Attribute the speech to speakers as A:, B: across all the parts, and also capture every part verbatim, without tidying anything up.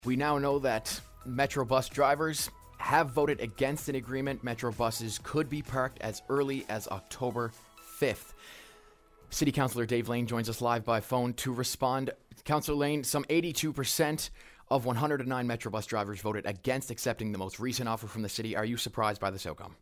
A: We now know that Metro bus drivers have voted against an agreement. Metro buses could be parked as early as October fifth. City Councillor Dave Lane joins us live by phone to respond. Councillor Lane, some eighty-two percent of one hundred nine Metro bus drivers voted against accepting the most recent offer from the city. Are you surprised by this outcome?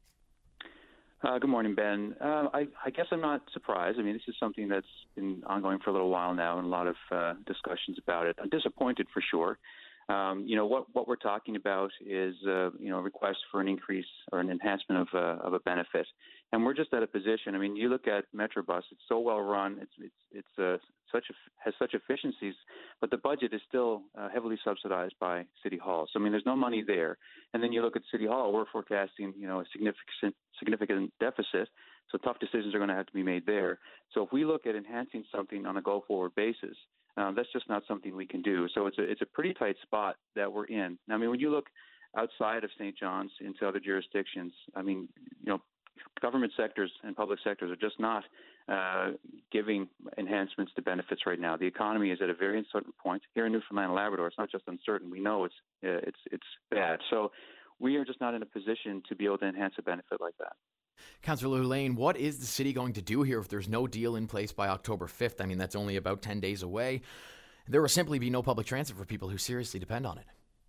B: Uh, good morning, Ben. Uh, I, I guess I'm not surprised. I mean, this is something that's been ongoing for a little while now and a lot of uh, discussions about it. I'm disappointed for sure. Um, you know, what, what we're talking about is, uh, you know, a request for an increase or an enhancement of, uh, of a benefit. And we're just at a position. I mean, you look at Metrobus, it's so well run, it's, it's, it's uh, such a, has such efficiencies, but the budget is still uh, heavily subsidized by City Hall. So, I mean, there's no money there. And then you look at City Hall, we're forecasting, you know, a significant, significant deficit. So tough decisions are going to have to be made there. So if we look at enhancing something on a go-forward basis, Um, that's just not something we can do. So it's a it's a pretty tight spot that we're in. Now, I mean, when you look outside of Saint John's into other jurisdictions, I mean, you know, government sectors and public sectors are just not uh, giving enhancements to benefits right now. The economy is at a very uncertain point. Here in Newfoundland and Labrador, it's not just uncertain. We know it's uh, it's it's bad. So we are just not in a position to be able to enhance a benefit like that.
A: Councillor Lane, what is the city going to do here if there's no deal in place by October fifth? I mean, that's only about ten days away. There will simply be no public transit for people who seriously depend on it.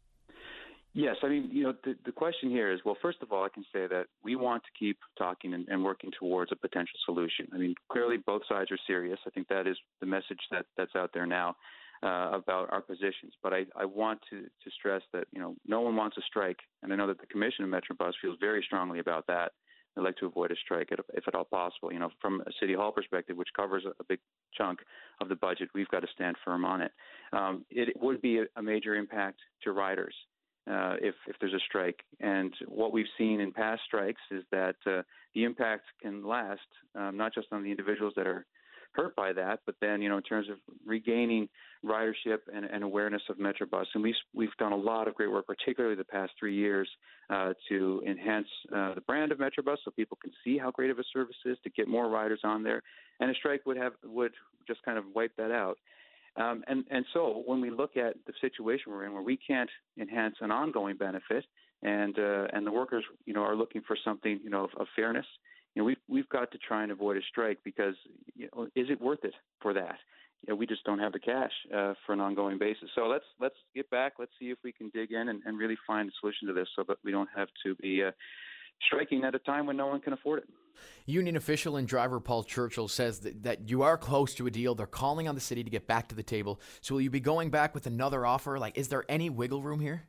B: Yes, I mean, you know, the, the question here is, well, first of all, I can say that we want to keep talking and, and working towards a potential solution. I mean, clearly both sides are serious. I think that is the message that, that's out there now uh, about our positions. But I, I want to, to stress that, you know, no one wants a strike. And I know that the Commission of Metrobus feels very strongly about that. I'd like to avoid a strike if at all possible. You know, from a City Hall perspective, which covers a big chunk of the budget, we've got to stand firm on it. Um, it would be a major impact to riders uh, if, if there's a strike. And what we've seen in past strikes is that uh, the impact can last, um, not just on the individuals that are hurt by that, but then, you know, in terms of regaining ridership and, and awareness of Metrobus. And we've, we've done a lot of great work, particularly the past three years, uh, to enhance uh, the brand of Metrobus so people can see how great of a service is, to get more riders on there. And a strike would have would just kind of wipe that out. Um, and, and so when we look at the situation we're in where we can't enhance an ongoing benefit and uh, and the workers, you know, are looking for something, you know, of, of fairness, you know, we've, we've got to try and avoid a strike because, you know, is it worth it for that? You know, we just don't have the cash uh, for an ongoing basis. So let's let's get back. Let's see if we can dig in and, and really find a solution to this so that we don't have to be uh, striking at a time when no one can afford it.
A: Union official and driver Paul Churchill says that, that you are close to a deal. They're calling on the city to get back to the table. So will you be going back with another offer? Like, is there any wiggle room here?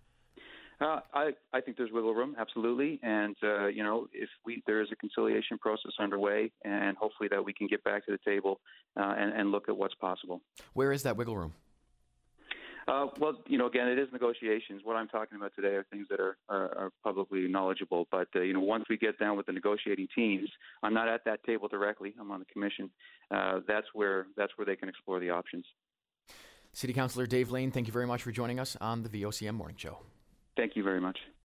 B: Uh, I, I think there's wiggle room, absolutely. And, uh, you know, if we there is a conciliation process underway, and hopefully that we can get back to the table uh, and, and look at what's possible.
A: Where is that wiggle room?
B: Uh, well, you know, again, it is negotiations. What I'm talking about today are things that are, are, are publicly knowledgeable. But, uh, you know, once we get down with the negotiating teams, I'm not at that table directly. I'm on the commission. Uh, that's where that's where they can explore the options.
A: City Councillor Dave Lane, thank you very much for joining us on the V O C M Morning Show.
B: Thank you very much.